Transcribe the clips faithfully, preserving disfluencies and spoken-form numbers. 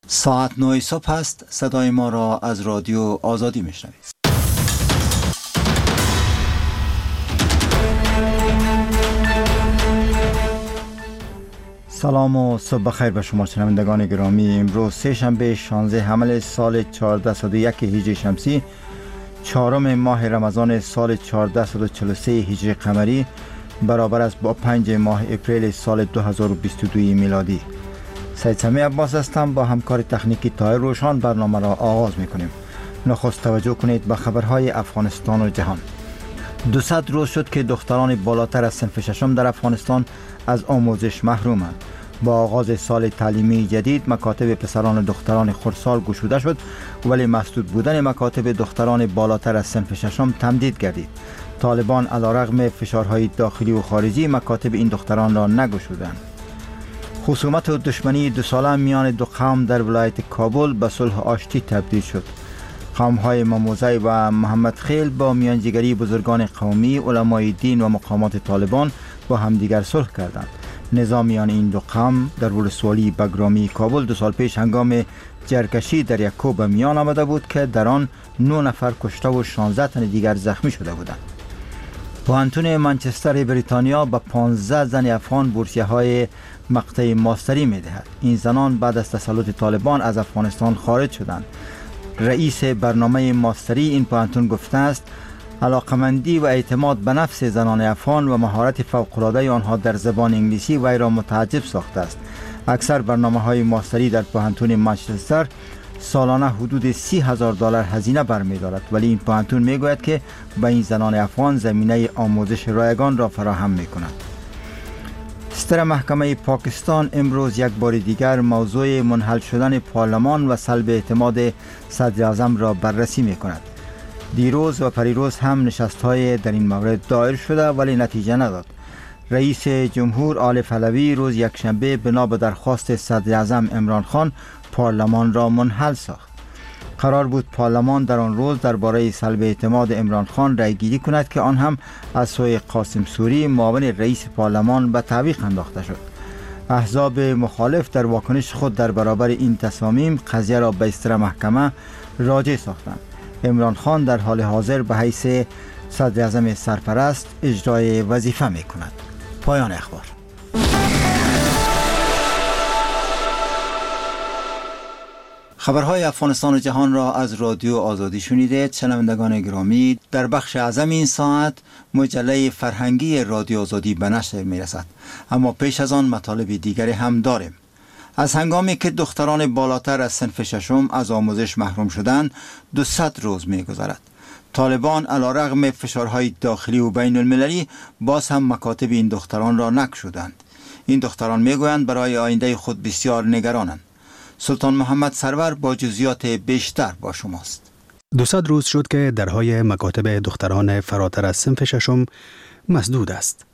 ساعت نه صبح است. صدای ما را از رادیو آزادی میشنوید. سلام و صبح بخیر به شما شنوندگان گرامی. امروز سه شنبه شانزده حمل سال چهارصد و یک هجری شمسی، چهارم ماه رمضان سال چهارصد و چهل و سه هجری قمری، برابر است با پنج ماه اپریل سال دو هزار و بیست و دو میلادی. سید سمی عباس هستم. با همکار تکنیکی طاهر روشان برنامه را آغاز میکنیم. نخست توجه کنید به خبرهای افغانستان و جهان. دویست روز شد که دختران بالاتر از صنف ششم در افغانستان از آموزش محرومند. با آغاز سال تعلیمی جدید مکاتب پسران و دختران خردسال گشوده شد، ولی مسدود بودن مکاتب دختران بالاتر از صنف ششم تمدید گردید. طالبان علیرغم فشارهای داخلی و خارجی مکاتب این دختران را نگشودند. خصومت و دشمنی دو ساله میان دو قوم در ولایت کابل به صلح آشتی تبدیل شد. قوم‌های ماموزی و محمد خیل با میانجیگری بزرگان قومی، علمای دین و مقامات طالبان با همدیگر صلح کردند. نظامیان این دو قوم در ولسوالی بگرامی کابل دو سال پیش هنگام جرگشی در یک کوه به میان آمده بود که در آن نه نفر کشته و شانزده تن دیگر زخمی شده بودند. پوهنتون منچستر بریتانیا به پانزده زن افغان بورسیه های مقطع ماستری می دهد. این زنان بعد از تسلط طالبان از افغانستان خارج شدند. رئیس برنامه ماستری این پوهنتون گفته است علاقمندی و اعتماد به نفس زنان افغان و مهارت فوق‌العاده آنها در زبان انگلیسی وی را متعجب ساخته است. اکثر برنامه های ماستری در پوهنتون منچستر سالانه حدود سی هزار دلار هزینه برمی‌دارد، ولی این پوهنتون میگوید که به این زنان افغان زمینه آموزش رایگان را فراهم می‌کند. ستر محکمه پاکستان امروز یک بار دیگر موضوع منحل شدن پارلمان و سلب اعتماد صدر اعظم را بررسی می‌کند. دیروز و پریروز هم نشست‌های در این مورد دایر شده ولی نتیجه نداد. رئیس جمهور آل فلوی روز یکشنبه بنا به درخواست صدر اعظم عمران خان پارلمان را منحل ساخت. قرار بود پارلمان در آن روز درباره سلب اعتماد عمران خان رای گیری کند که آن هم از سوی قاسم سوری معاون رئیس پارلمان به تعویق انداخته شد. احزاب مخالف در واکنش خود در برابر این تصامیم قضیه را به استر محکمه راجع ساختند. عمران خان در حال حاضر به حیث صدر اعظم سرپرست اجرای وظیفه می کند. پایان اخبار. خبرهای افغانستان و جهان را از رادیو آزادی شنیدید. شنوندگان گرامی، در بخش اعظم این ساعت مجله فرهنگی رادیو آزادی به نشر می رسد، اما پیش از آن مطالب دیگری هم داریم. از هنگامی که دختران بالاتر از صنف ششم از آموزش محروم شدند دویست روز می گذرد. طالبان علیرغم فشارهای داخلی و بین المللی باز هم مکاتب این دختران را نگشودند. این دختران می گویند برای آینده خود بسیار نگرانند. سلطان محمد سرور با جزئیات بیشتر با شماست. دویست روز شد که درهای مکاتب دختران فراتر از صنف ششم مسدود است.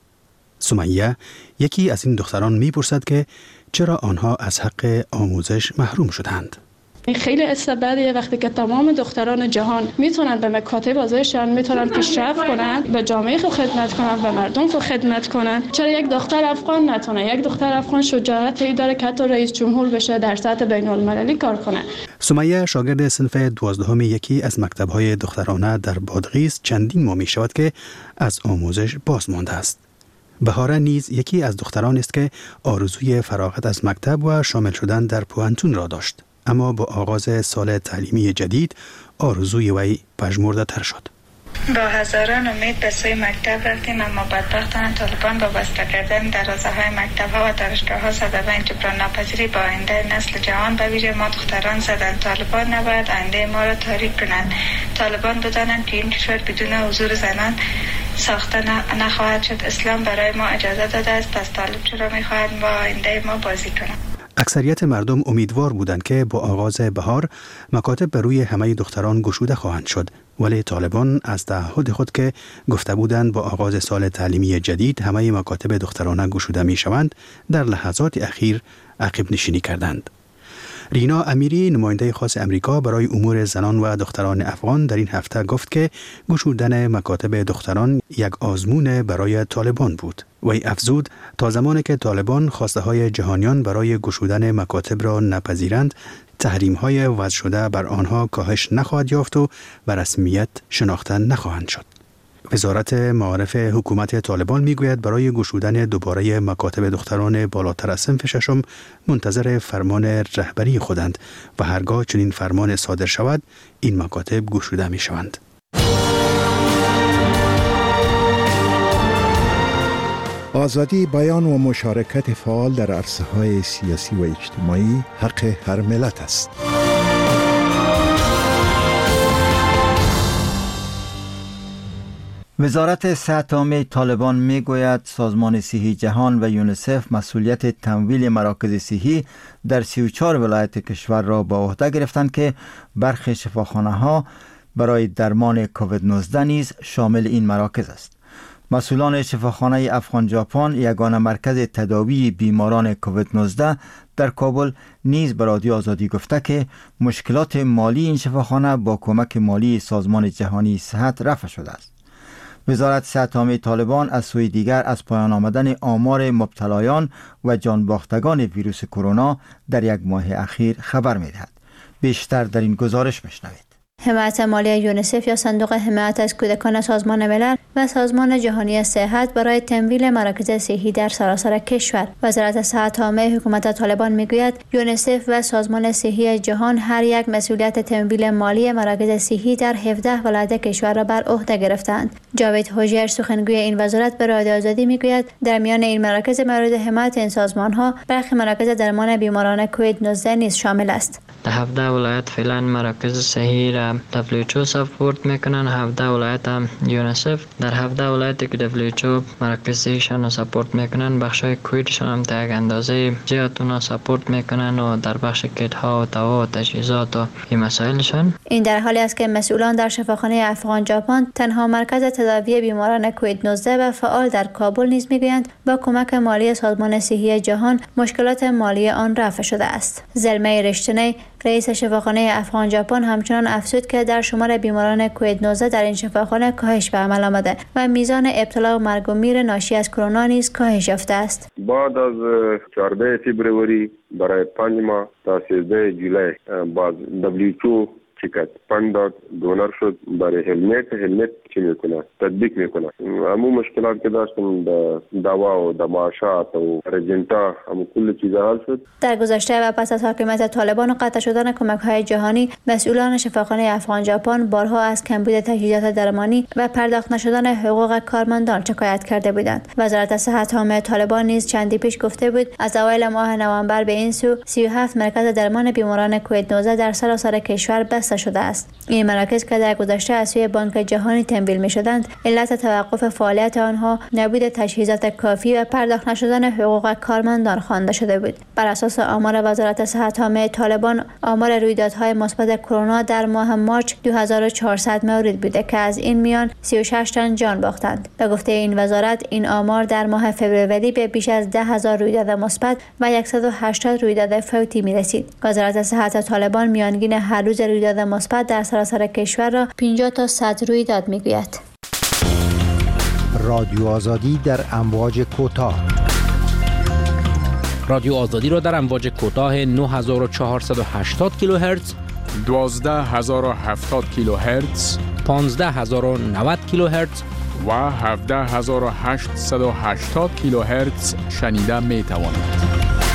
سمیه یکی از این دختران میپرسد که چرا آنها از حق آموزش محروم شدند. خیلی استبدادیه وقتی که تمام دختران جهان میتونن به مکاتب آزادشان میتونن پیشرفت کنن، به جامعه خود خدمت کنن، به مردم خود خدمت کنن. چرا یک دختر افغان نتونه؟ یک دختر افغان شجاعت ای داره که حتی رئیس جمهور بشه، در سطح بین المللی کار کنه. سمیه شاگرد صنف دوازدهم یکی از مکتب‌های دخترانه در بادغیس چندین ماه میشود که از آموزش باز مانده است. بهاره نیز یکی از دختران است که آرزوی فراغت از مکتب و شامل شدن در پوهنتون را داشت، اما با آغاز سال تعلیمی جدید آرزوی وی پژمرده تر شد. با هزاران امید به سوی مکتب رفتیم، اما بدبختانه طالبان با بسته کردن دروازه های مکتب ها و دانشگاه ها سبب جبران ناپذیری با آینده نسل جوان به ویژه ما دختران زدند. طالبان نباید آینده ما را تاریک کنند. طالبان بدانند که این کشور بدون حضور زنان ساخته نخواهد شد. اسلام برای ما اجازه داده است، پس طالب چرا میخواهد با آینده ما بازی کنند؟ اکثریت مردم امیدوار بودند که با آغاز بهار مکاتب بر روی همه دختران گشوده خواهند شد، ولی طالبان از تعهد خود که گفته بودند با آغاز سال تعلیمی جدید همه مکاتب دخترانه گشوده می شوند در لحظات اخیر عقب نشینی کردند. رینا امیری نماینده خاص امریکا برای امور زنان و دختران افغان در این هفته گفت که گشودن مکاتب دختران یک آزمون برای طالبان بود. وی افزود تا زمانی که طالبان خواسته های جهانیان برای گشودن مکاتب را نپذیرند تحریم های وضع شده بر آنها کاهش نخواهد یافت و به رسمیت شناخته نخواهند شد. وزارت معارف حکومت طالبان میگوید برای گشودن دوباره مکاتب دختران بالاتر از صنف ششم منتظر فرمان رهبری خودند و هرگاه چنین فرمان صادر شود این مکاتب گشوده می شوند. آزادی بیان و مشارکت فعال در عرصه‌های سیاسی و اجتماعی حق هر ملت است. وزارت صحت عامه طالبان میگوید سازمان صحی جهان و یونیسف مسئولیت تمویل مراکز صحی در سی و چهار ولایت کشور را به عهده گرفتند که برخی شفاخانه‌ها برای درمان کووید نوزده نیز شامل این مراکز است. مسئولان شفاخانه افغان ژاپن یگانه مرکز تداوی بیماران کووید نوزده در کابل نیز به رادیو آزادی گفته که مشکلات مالی این شفاخانه با کمک مالی سازمان جهانی صحت رفع شده است. وزارت صحت عامه طالبان از سوی دیگر از پایان آمدن آمار مبتلایان و جانباختگان ویروس کرونا در یک ماه اخیر خبر می‌دهد. بیشتر در این گزارش بشنوید. حمایت مالی یونیسف یا صندوق حمایت از کودکان سازمان ملل و سازمان جهانی صحت برای تمویل مراکز صحی در سراسر کشور. وزارت صحت عامه حکومت طالبان میگوید یونیسف و سازمان صحی جهان هر یک مسئولیت تمویل مالی مراکز صحی در هفده ولایت کشور را بر عهده گرفتند. جاوید هوژیر سخنگوی این وزارت به رادیو آزادی میگوید در میان این مراکز مورد حمایت این سازمان‌ها برخی مراکز درمان بیماران کووید نوزده نیز شامل است. در هفده ولایت فعلا مراکز صحی را دبلیو اچ او سپورت میکنن، هفده ولایت هم یونیسف. در هفده ولایتی که دبلیو اچ او مراکز صحیشان را سپورت میکنن بخشای کوویدشان هم تا یک اندازه زیادتون سپورت میکنن و در بخش کیت ها و دوا و تجهیزات و این مسائلشان. این در حالی است که مسئولان در شفاخانه افغان ژاپن تنها مرکز تداوی بیماران کووید نوزده و فعال در کابل نیز میگویند با کمک مالی سازمان صحی جهان مشکلات مالی آن رفع شده است. زلمه رشتنی رئیس شفاخانه افغان ژاپن همچنان افزود که در شمار بیماران کووید نوزده در این شفاخانه کاهش به عمل آمده و میزان ابتلا و مرگ و میر ناشی از کرونا نیز کاهش یافته است. بعد از چهارده فبروری برای پنج ماه تا سیزده جولای باز دبلیو اچ او چیکت فند داد، دونر شد برای هلمت هلمت چی میکنه تطبیق میکنه. همون مشکلات که داشتم دوا و دماشات و رجنتا همون کل چیزا حل شد. در گذشته و پس از حاکمیت طالبان و قطع شدن کمک های جهانی مسئولان شفاخانه افغان ژاپن بارها از کمبود تجهیزات درمانی و پرداخت نشدن حقوق کارمندان شکایت کرده بودند. وزارت صحت عامه طالبان نیز چندی پیش گفته بود از اوایل ماه نوامبر به این سو سی و هفت مرکز درمان بیماران کووید نوزده در سراسر کشور بسته شده است. این مراکز که در گذشته از سوی بانک جهانی تمویل می شدند علت توقف فعالیت آنها نبود تجهیزات کافی و پرداخت نشدن حقوق کارمندان خوانده شده بود. بر اساس آمار وزارت صحت عامه طالبان آمار رویدادهای مثبت کرونا در ماه مارچ دو هزار و چهارصد مورد بوده که از این میان سی و شش تن جان باختند. به گفته این وزارت این آمار در ماه فوریه به بیش از ده هزار رویداد مثبت و صد و هشتاد رویداد فوتی می رسید. وزارت صحت طالبان میانگین هر روز رویداد مثبت در سراسر کشور را پنجاه تا صد رویداد میگوید. رادیو آزادی در امواج کوتاه. رادیو آزادی را در امواج کوتاه نه هزار و چهارصد و هشتاد کیلوهرتز، دوازده هزار و هفتاد کیلوهرتز، پانزده هزار و نود کیلوهرتز و هفده هزار و هشتصد و هشتاد کیلوهرتز شنیده می توانید.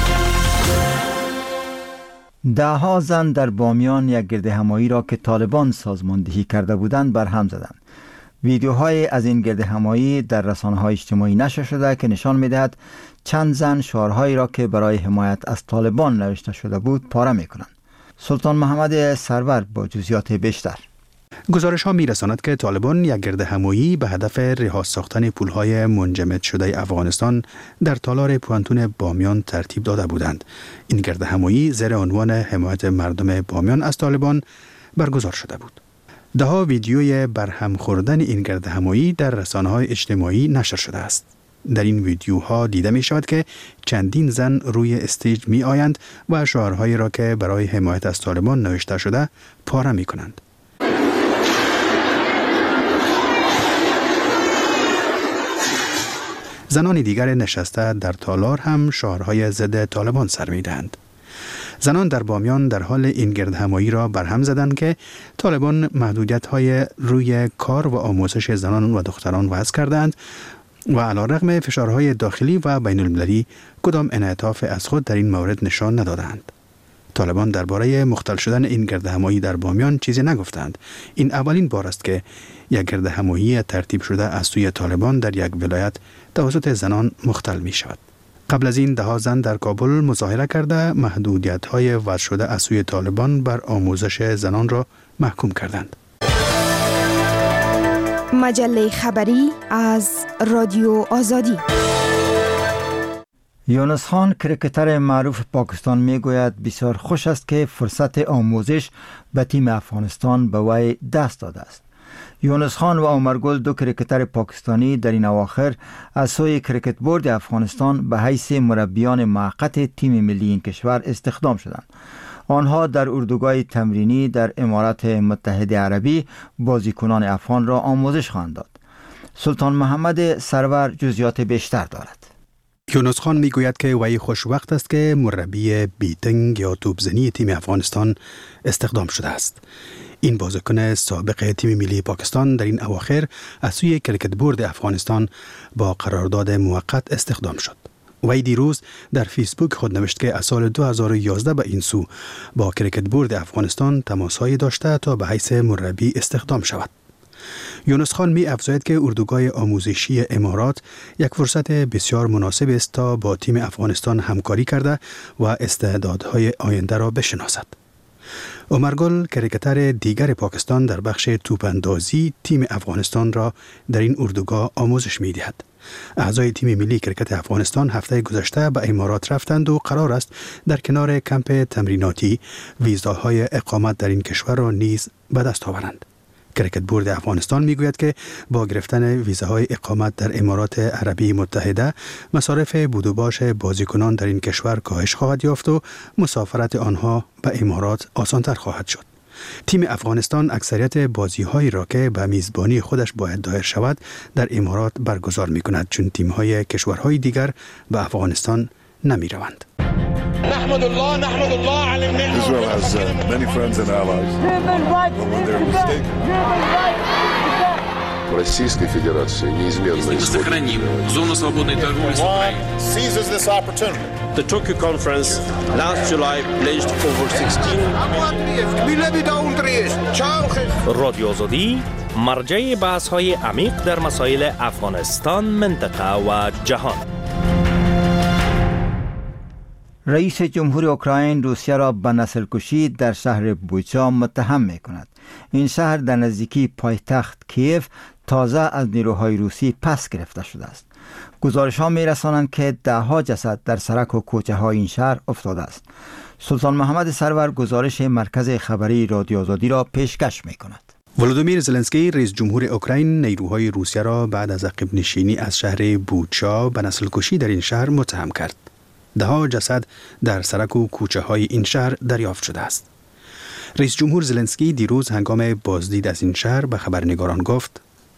ده ها زن در بامیان یک گردهمایی را که طالبان سازماندهی کرده بودند برهم زدند. ویدیوهای از این گردهمایی در رسانه‌های اجتماعی نشر شده که نشان می‌دهد چند زن شعارهایی را که برای حمایت از طالبان نوشته شده بود پاره می‌کنند. سلطان محمد سرور با جزئیات بیشتر. گزارش ها می رساند که طالبان یک گردهمایی به هدف رها ساختن پولهای منجمد شده افغانستان در تالار پوانتون بامیان ترتیب داده بودند. این گردهمایی زیر عنوان حمایت مردم بامیان از طالبان برگزار شده بود. ده ها ویدیوی برهم خوردن این گردهمایی در رسانه‌های اجتماعی نشر شده است. در این ویدیوها دیده می شود که چندین زن روی استیج می آیند و شعارهایی را که برای حمایت از طالبان نوشته شده پاره می کنند. زنان دیگر نشسته در تالار هم شعارهای ضد طالبان سر می دهند. زنان در بامیان در حال این گردهمایی را برهم زدند که طالبان محدودیت‌های روی کار و آموزش زنان و دختران وضع کردند و علیرغم فشارهای داخلی و بین المللی کدام انعطاف از خود در این مورد نشان ندادند. طالبان درباره مختل شدن این گردهمایی در بامیان چیزی نگفتند. این اولین بار است که یک گردهمایی ترتیب شده از سوی طالبان در یک ولایت توسط زنان مختل می شود. قبل از این ده زن در کابل مظاهره کرده محدودیت‌های وضع شده از سوی طالبان بر آموزش زنان را محکوم کردند. مجله خبری از رادیو آزادی. یونس خان کرکتر معروف پاکستان می گوید بسیار خوش است که فرصت آموزش به تیم افغانستان به وی دست داده است. یونس خان و عمر گل دو کرکتر پاکستانی در این اواخر از سوی کرکت بورد افغانستان به حیث مربیان موقت تیم ملی این کشور استخدام شدند. آنها در اردوگاه تمرینی در امارات متحده عربی بازیکنان افغان را آموزش خواهند داد. سلطان محمد سرور جزئیات بیشتر دارد. یونس خان می گوید که وی خوش وقت است که مربی بیتنگ یا توپزنی تیم افغانستان استخدام شده است. این بازیکن سابق تیم ملی پاکستان در این اواخر از سوی کرکت بورد افغانستان با قرارداد موقت استخدام شد. وی دیروز در فیسبوک خود نوشت که از سال دو هزار و یازده به این سو با کرکت بورد افغانستان تماس‌هایی داشته تا به حیث مربی استخدام شود. یونس خان می افزاید که اردوگاه آموزشی امارات یک فرصت بسیار مناسب است تا با تیم افغانستان همکاری کرده و استعدادهای آینده را بشناسد. عمر گل کرکتر دیگر پاکستان در بخش توپاندازی تیم افغانستان را در این اردوگاه آموزش می دهد. اعضای تیم ملی کرکت افغانستان هفته گذشته به امارات رفتند و قرار است در کنار کمپ تمریناتی ویزاهای اقامت در این کشور را نیز به دست آورند. کرکت بورد افغانستان میگوید که با گرفتن ویزاهای اقامت در امارات عربی متحده مصارف بود و باش بازیکنان در این کشور کاهش خواهد یافت و مسافرت آنها به امارات آسانتر خواهد شد. تیم افغانستان اکثریت بازی‌هایی را که به میزبانی خودش باید دایر شود در امارات برگزار می‌کند، چون تیم‌های کشورهای دیگر به افغانستان نمی‌روند. نحمد الله نحمد الله على النعمة. Israel has uh, many friends and allies. But when they're mistaken. Российской Федерации неизменно сохраним зону свободной торговли с Украиной. Seizes this opportunity. The Tokyo conference last July pledged over sixteen. رادیو آزادی مرجع بحث‌های عمیق در مسائل افغانستان، منطقه و جهان. رئیس جمهور اوکراین روسیه را به نسل‌کشی در شهر بوچا متهم می کند. این شهر در نزدیکی پایتخت کیف تازه از نیروهای روسی پس گرفته شده است. گزارش ها می رسانند که ده ها جسد در سرک و کوچه های این شهر افتاده است. سلطان محمد سرور گزارش مرکز خبری رادیو آزادی را پیشکش می کند. ولودیمیر زلنسکی رئیس جمهور اوکراین نیروهای روسیه را بعد از عقب نشینی از شهر بوچا به نسل‌کشی در این شهر متهم کرد. ده ها جسد در سرک و کوچه های این شهر دریافت شده است. رئیس جمهور زلنسکی دیروز هنگام بازدید از این شهر به خبرنگاران گفت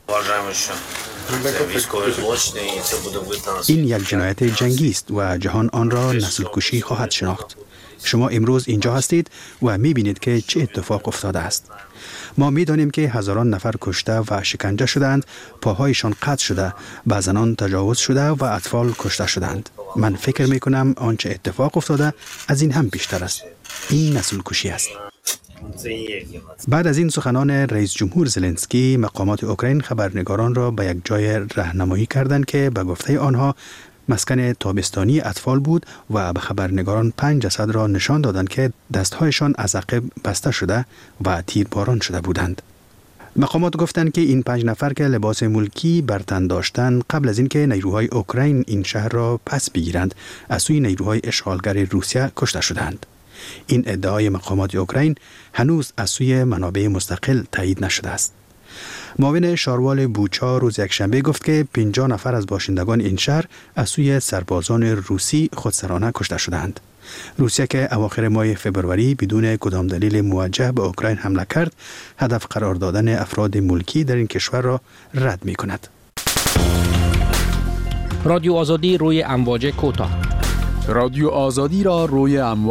این یک جنایت جنگی است و جهان آن را نسل کشی خواهد شناخت. شما امروز اینجا هستید و می‌بینید که چه اتفاق افتاده است. ما می‌دانیم که هزاران نفر کشته و شکنجه شدند، پاهایشان قطع شده، به زنان تجاوز شده و اطفال کشته شدند. من فکر می‌کنم آنچه اتفاق افتاده از این هم بیشتر است. این نسل کشی است. بعد از این سخنان رئیس جمهور زلنسکی، مقامات اوکراین خبرنگاران را به یک جای راهنمایی کردند که به گفته آنها مسکن تابستانی اطفال بود و به خبرنگاران پنج جسد را نشان دادند که دستهایشان از عقب بسته شده و تیرباران شده بودند. مقامات گفتند که این پنج نفر که لباس ملکی بر تن داشتند قبل از اینکه نیروهای اوکراین این شهر را پس بگیرند از سوی نیروهای اشغالگر روسیه کشته شدند. این ادعای مقامات اوکراین هنوز از سوی منابع مستقل تایید نشده است. معاون شاروال بوچا روز یکشنبه گفت که پنجاه نفر از باشندگان این شهر از سوی سربازان روسی خودسرانه کشته شدند. روسیه که اواخر ماه فبروری بدون کدام دلیل موجه به اوکراین حمله کرد، هدف قرار دادن افراد ملکی در این کشور را رد می کند. رادیو آزادی روی امواج کوتاه. رادیو آزادی را روی امواج